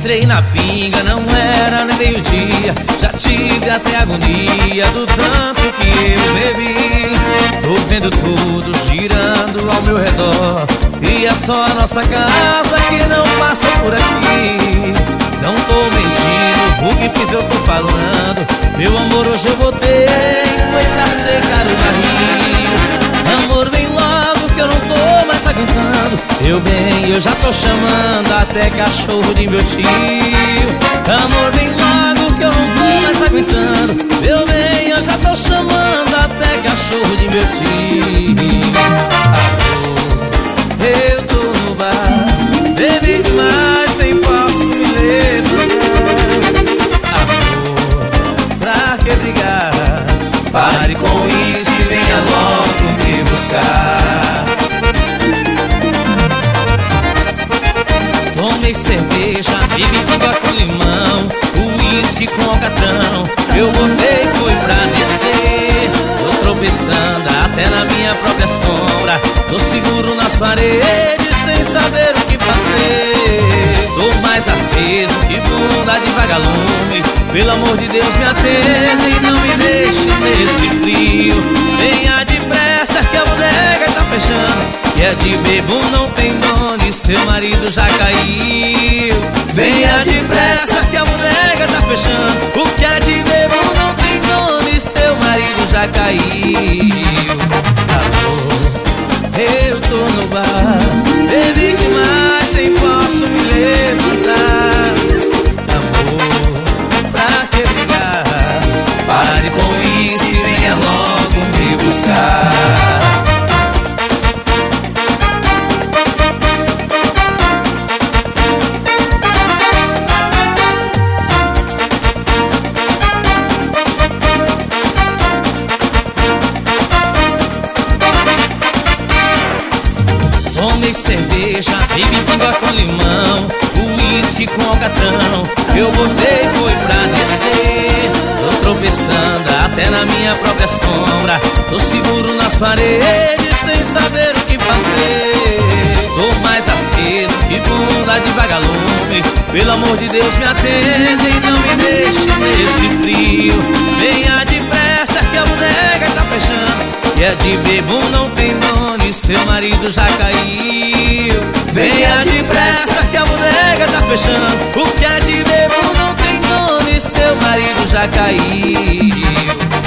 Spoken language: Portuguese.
Entrei na pinga, não era nem meio-dia. Já tive até agonia do tanto que eu bebi. Tô vendo tudo girando ao meu redor, e é só a nossa casa que não passa por aqui. Não tô mentindo, o que fiz eu tô falando. Meu amor, hoje eu botei, foi pra secar o barril. Amor, vem logo que eu não tô mais aguentando. Eu bem, eu já tô chamando até cachorro de meu tio. Amor, vem logo que eu não tô mais aguentando. Eu bem, eu já tô chamando até cachorro de meu tio. Amor, eu tô no bar, bebi demais, nem posso me levantar. Amor, pra que brigar? Pare com isso e venha logo me buscar. Tomei cerveja, bebi pinga com limão, uísque com alcatrão. Eu botei, fui pra descer. Tô tropeçando até na minha própria sombra. Tô seguro nas paredes sem saber o que fazer. Tô mais aceso que bunda de vagalume. Pelo amor de Deus, me atenda e não me deixe nesse frio. Venha depressa que a bodega tá fechando, que é de bebo não tem nome, seu marido já caiu. Venha depressa que a bodega tá fechando, o que é de bebo não tem nome, seu marido já caiu. Amor, eu tô no bar, bebi demais, sem posso me levantar. Amor, pra que brigar? Pare com isso e venha logo me buscar. Tomei cerveja, bebi pinga com limão, uísque com alcatrão. Eu botei, foi pra descer. Tô tropeçando até na minha própria sombra. Tô seguro nas paredes sem saber o que fazer. Tô mais aceso que bunda de vagalume. Pelo amor de Deus, me atenda e não me deixe nesse frio. Venha depressa que a bodega tá fechando, que é de bebo não tem nome, seu marido já caiu. Venha depressa que a bodega tá fechando, o que é de bebo não tem nome, seu marido já caiu.